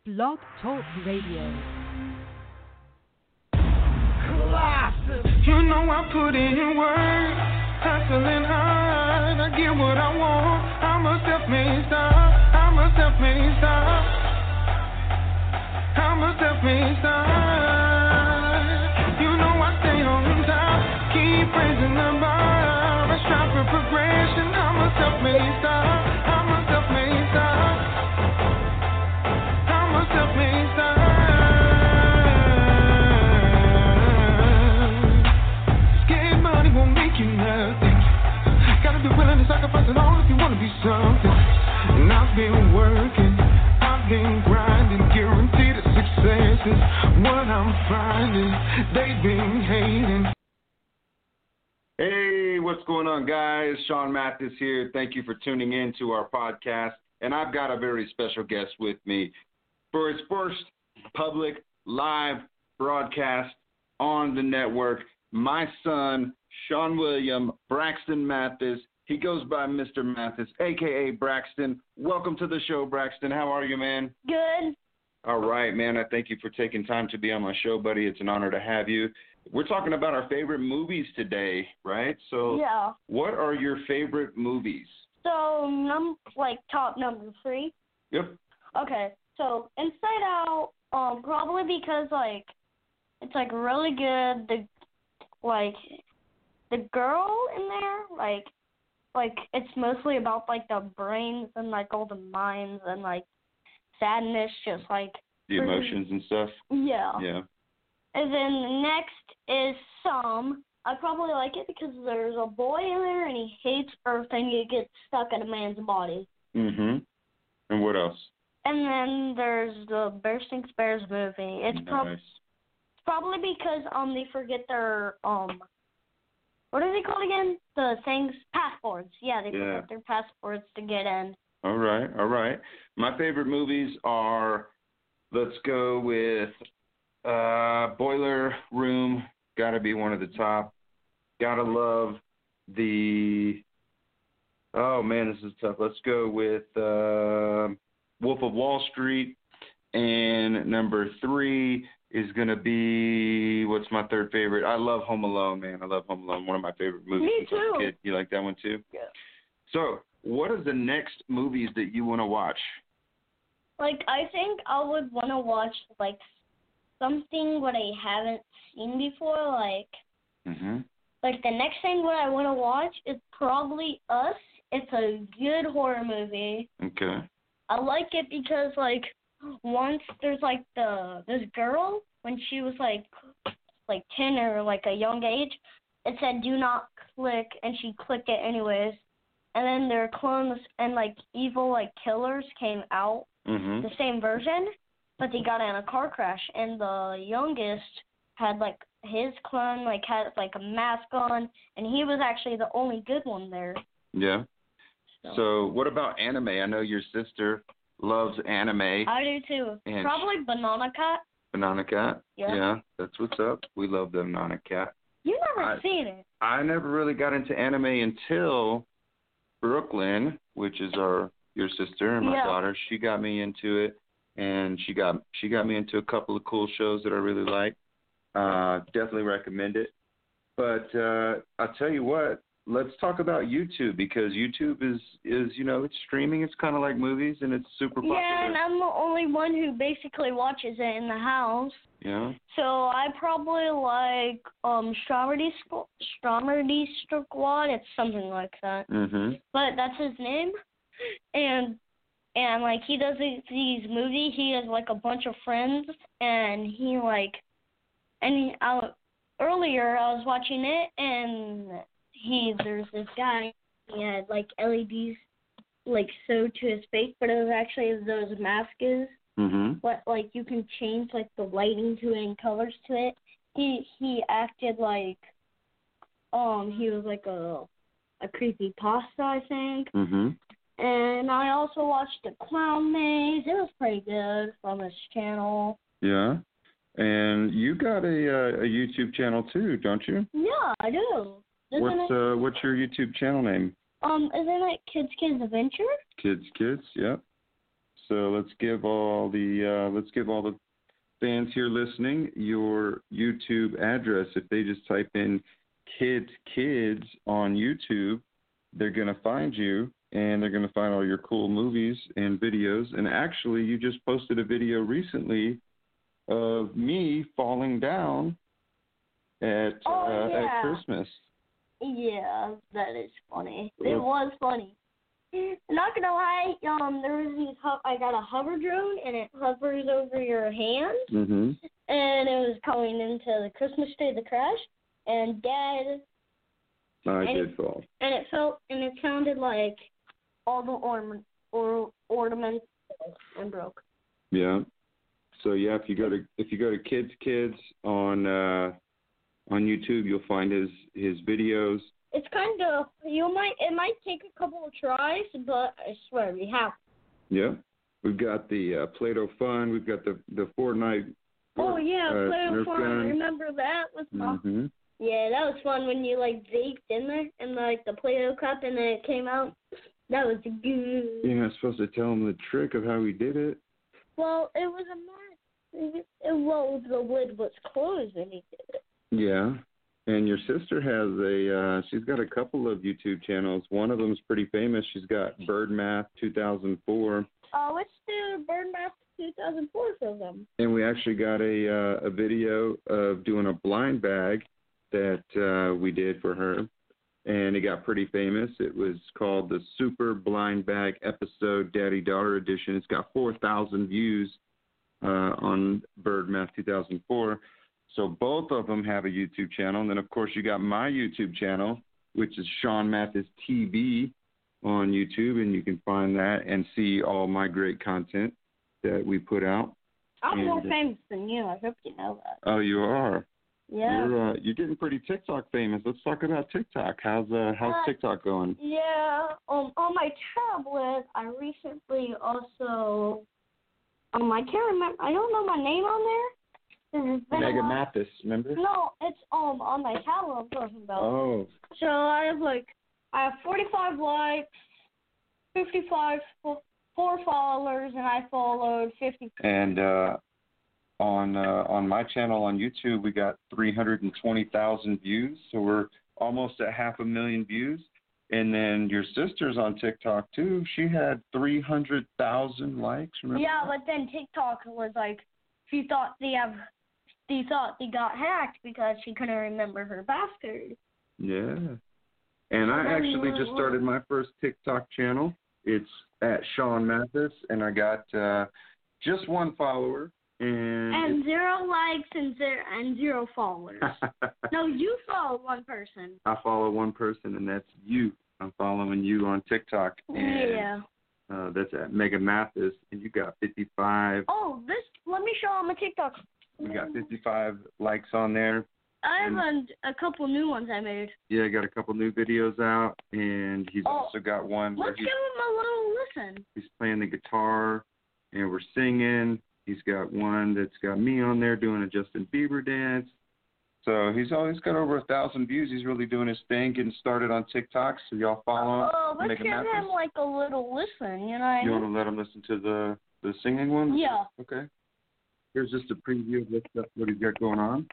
Blog Talk Radio. You know I put in work, hustling hard. I get what I want. I'm a self-made star. I'm a self-made star. I'm a self-made star. You know I stay on top. Keep raising the bar. I strive for progression. I'm a self-made star. I'm a self-made star. I'm a self-made star. Sacrifice it all if you want to be something. And I've been working, I've been grinding, guaranteed that success is what I'm finding. They've been hating. Hey, what's going on, guys? Sean Mathis here. Thank you for tuning in to our podcast. And I've got a very special guest with me for his first public live broadcast on the network. My son, Sean William Braxton Mathis. He goes by Mr. Mathis, a.k.a. Braxton. Welcome to the show, Braxton. How are you, man? Good. All right, man. I thank you for taking time to be on my show, buddy. It's an honor to have you. We're talking about our favorite movies today, right? So, yeah. What are your favorite movies? So, top number 3? Yep. Okay. So, Inside Out, probably because, it's, really good. The girl in there, it's mostly about, the brains and, all the minds and, sadness, just, the emotions and stuff? Yeah. Yeah. And then next is Some. I probably like it because there's a boy in there and he hates Earth and he gets stuck in a man's body. Mm-hmm. And what else? And then there's the Bursting Bears movie. It's nice. Probably because they forget their what are they called again? The things, passports. Yeah, they forget their passports to get in. All right. My favorite movies are, let's go with Boiler Room. Got to be one of the top. Got to love the, oh man, this is tough. Let's go with Wolf of Wall Street. And number 3 is going to be, what's my third favorite? I love Home Alone, man. I love Home Alone, one of my favorite movies. Me too. As a kid. You like that one too? Yeah. So, what are the next movies that you want to watch? I think I would want to watch, something what I haven't seen before, Mm-hmm. The next thing what I want to watch is probably Us. It's a good horror movie. Okay. I like it because, once there's, this girl, when she was, 10 or, a young age, it said do not click, and she clicked it anyways. And then their clones and, evil, killers came out, the same version, but they got in a car crash. And the youngest had, his clone, had, a mask on, and he was actually the only good one there. Yeah. So what about anime? I know your sister loves anime. I do, too. And probably Banana Cat. Banana Cat? Yeah. That's what's up. We love the Banana Cat. You never seen it. I never really got into anime until Brooklyn, which is your sister and my daughter. She got me into it, and she got me into a couple of cool shows that I really like. Definitely recommend it. But I'll tell you what, let's talk about YouTube, because YouTube is it's streaming. It's kind of like movies, and it's super popular. Yeah, and I'm the only one who basically watches it in the house. Yeah. So I probably like Strawberry Squad. It's something like that. Mm-hmm. But that's his name. And he does these movies. He has a bunch of friends, and earlier I was watching it, and there's this guy. He had LEDs sewed to his face, but it was actually those masks. Mm-hmm. But you can change the lighting to it and colors to it. He acted he was a creepy pasta, I think. Mm-hmm. And I also watched The Clown Maze. It was pretty good from his channel. Yeah. And you got a YouTube channel too, don't you? Yeah, I do. What's your YouTube channel name? Isn't it Kids Adventure? Kids, yep. So let's give all the fans here listening your YouTube address. If they just type in kids on YouTube, they're going to find you, and they're going to find all your cool movies and videos. And actually, you just posted a video recently of me falling down at Christmas. Yeah, that is funny. It was funny. Not gonna lie, there was these. I got a hover drone, and it hovers over your hand, and it was coming into the Christmas tree of the crash, and Dad. I did fall. And it sounded like all the ornaments and broke. Yeah. So yeah, if you go to kids on YouTube, you'll find his videos. It's kind of it might take a couple of tries, but I swear we have. Yeah, we've got the Play-Doh fun. We've got the Fortnite. Play-Doh fun. Gun. Remember that was fun. Yeah, that was fun when you vaped in there and the Play-Doh cup and then it came out. That was good. You're not supposed to tell him the trick of how he did it. Well, it was a mess. The lid was closed when he did it. Yeah. And your sister has she's got a couple of YouTube channels. One of them's pretty famous. She's got Bird Math 2004. Let's do Bird Math 2004 for them. And we actually got a video of doing a blind bag that we did for her. And it got pretty famous. It was called the Super Blind Bag Episode Daddy-Daughter Edition. It's got 4,000 views on Bird Math 2004. So both of them have a YouTube channel. And then, of course, you got my YouTube channel, which is Sean Mathis TV on YouTube. And you can find that and see all my great content that we put out. I'm more famous than you. I hope you know that. Oh, you are? Yeah. You're getting pretty TikTok famous. Let's talk about TikTok. How's TikTok going? Yeah. On my tablet, I recently also I can't remember. I don't know my name on there. Mega Mathis, remember? No, it's on my tablet I'm talking about. Oh. So I have 45 likes, 4 followers, and I followed 50. And on my channel on YouTube, we got 320,000 views, so we're almost at 500,000 views. And then your sister's on TikTok too. She had 300,000 likes. Remember? Yeah, but then TikTok was she thought they got hacked because she couldn't remember her password. Yeah. And I actually just started my first TikTok channel. It's at Sean Mathis, and I got just 1 follower. And 0 likes and 0 followers. No, you follow 1 person. I follow 1 person, and that's you. I'm following you on TikTok. And, yeah. That's at Mega Mathis, and you got 55. Oh, let me show on my TikTok. We got 55 likes on there. I have a couple new ones I made. Yeah, I got a couple new videos out, and he's also got one where let's give him a little listen. He's playing the guitar, and we're singing. He's got one that's got me on there doing a Justin Bieber dance. So he's always got over 1,000 views. He's really doing his thing, getting started on TikTok. So y'all follow him. Oh, let's give him a little listen. You know what I mean? You want to let him listen to the singing one? Yeah. Okay. Here's just a preview of what he's got going on.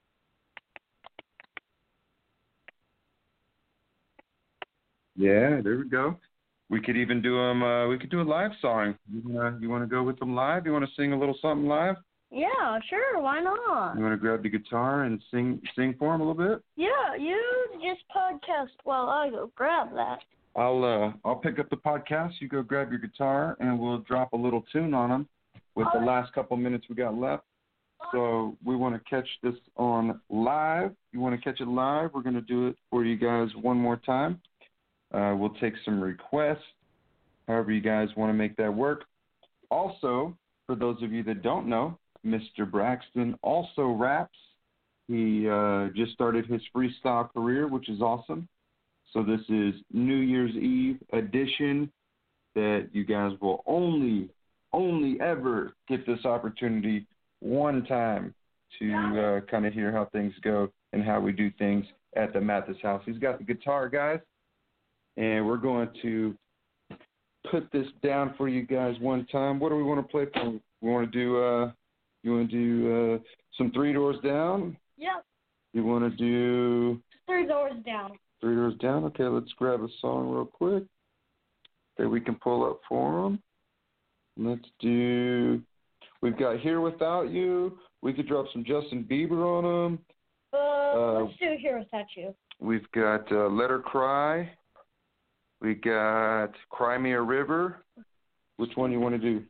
Yeah, there we go. We could even do we could do a live song. You want to go with them live? You want to sing a little something live? Yeah, sure. Why not? You want to grab the guitar and sing for him a little bit? Yeah, you just podcast while I go grab that. I'll pick up the podcast. You go grab your guitar, and we'll drop a little tune on them with the last couple minutes we got left. So we want to catch this on live. You want to catch it live? We're going to do it for you guys one more time. We'll take some requests, however you guys want to make that work. Also, for those of you that don't know, Mr. Braxton also raps. He just started his freestyle career, which is awesome. So this is New Year's Eve edition that you guys will only ever get this opportunity one time to kind of hear how things go and how we do things at the Mathis house. He's got the guitar, guys, and we're going to put this down for you guys one time. What do we want to play for? We want to do, you want to do some Three Doors Down? Yep. You want to do... 3 Doors Down. 3 Doors Down? Okay, let's grab a song real quick that we can pull up for them. Let's do... We've got Here Without You. We could drop some Justin Bieber on them. Let's do Here Without You. We've got Let Her Cry. We got Cry Me a River. Which one you want to do?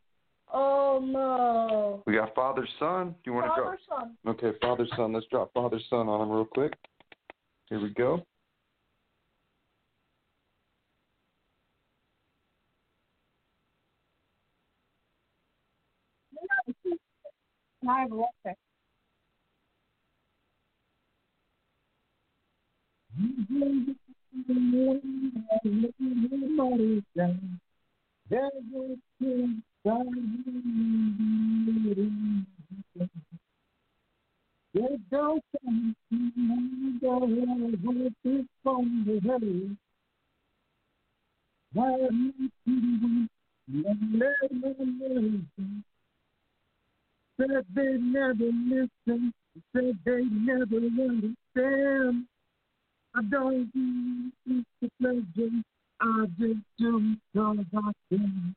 No. We got Father Son. Do you want to drop? Father Son. Okay, Father Son. Let's drop Father Son on them real quick. Here we go. I have a letter. Said they never listen, said they never understand. I don't do it for pleasure, I just do because I can.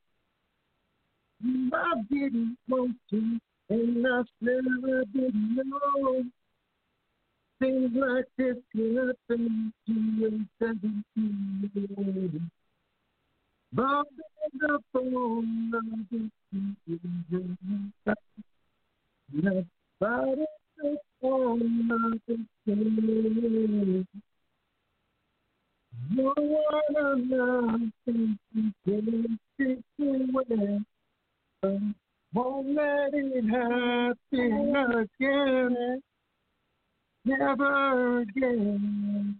I didn't want to, and I still didn't know. Things like this could happen to a 17-year-old. Bob is up on the nobody is on the no one else can take it away. Won't let it happen again. Never again.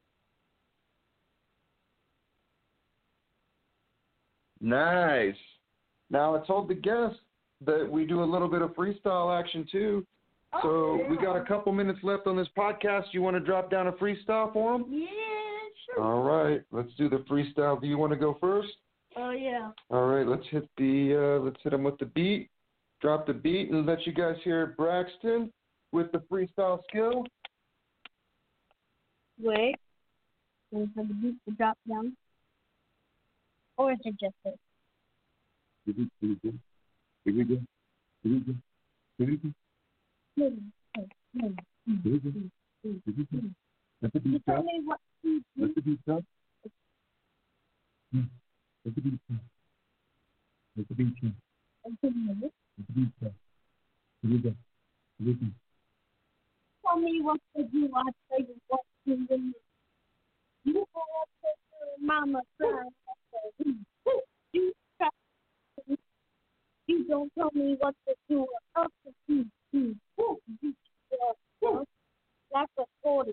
Nice. Now, I told the guests that we do a little bit of freestyle action, too. So we got a couple minutes left on this podcast. You want to drop down a freestyle for them? Yeah, sure. All right. Let's do the freestyle. Do you want to go first? Oh, yeah. All right. Let's hit them with the beat. Drop the beat and let you guys hear Braxton with the freestyle skill. Wait. Wait for the beat to drop down. Or is it just this? Here we go. Let the beat drop. Let the beat drop. Let the beat drop. Let the beat drop. Let the beat drop. Here we go. Tell me what to do, I'll tell you what to do. You have to mama cry. You don't tell me what to do. Up to you. That's a 40.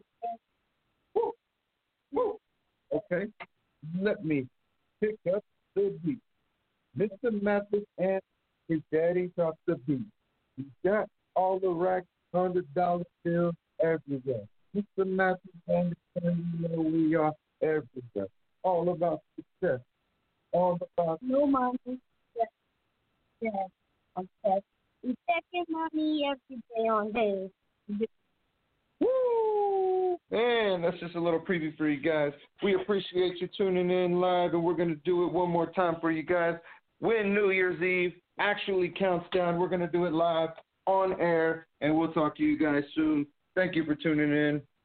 Okay. Let me pick up the beat. Mr. Mathis and his daddy dropped the beat. He got all the racks, $100 bills everywhere. Mr. Mathis and his family know we are everywhere. All about success. All about no money. Yes. I'm set. We checking money every day on days. Woo! Man, that's just a little preview for you guys. We appreciate you tuning in live, and we're going to do it one more time for you guys. When New Year's Eve actually counts down, we're going to do it live on air, and we'll talk to you guys soon. Thank you for tuning in.